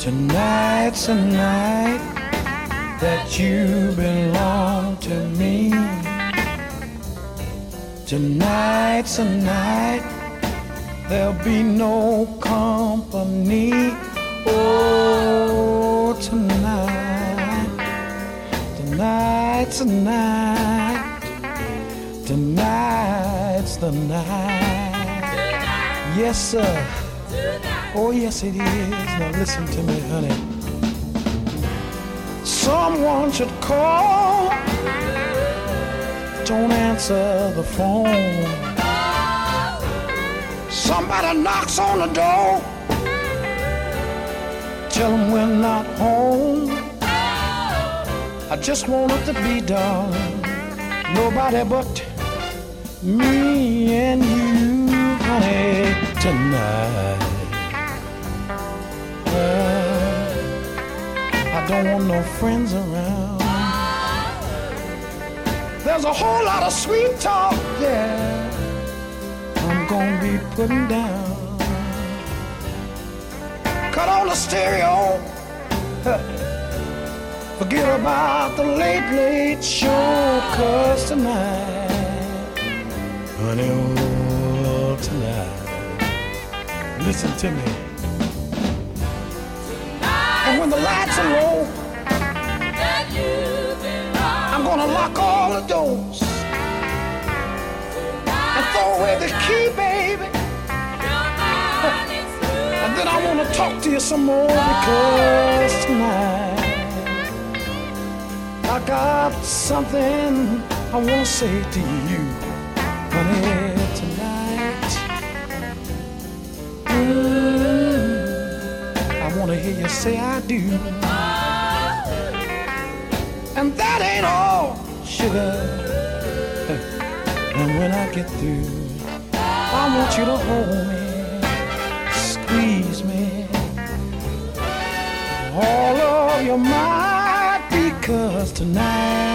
Tonight's a night that you belong to me. Tonight's a night there'll be no company. Oh, tonight's a night. Tonight's the night. Yes, sir. Oh, yes, it is. Now listen to me, honey. Someone should call. Don't answer the phone. Somebody knocks on the door. Tell them we're not home. I just want it to be done. Nobody but me and you, honey, tonight. I don't want no friends around. There's a whole lot of sweet talk, yeah, I'm gonna be putting down. Cut on the stereo. Forget about the late show, 'cause tonight, honey, oh, tonight, listen to me. And when the lights are low, I'm gonna lock all the doors and throw away the key, baby. And then I wanna talk to you some more, because tonight I got something I wanna say to you, honey, tonight. I wanna hear you say I do. And that ain't all, sugar. And when I get through, I want you to hold me, squeeze me, all of your might, because tonight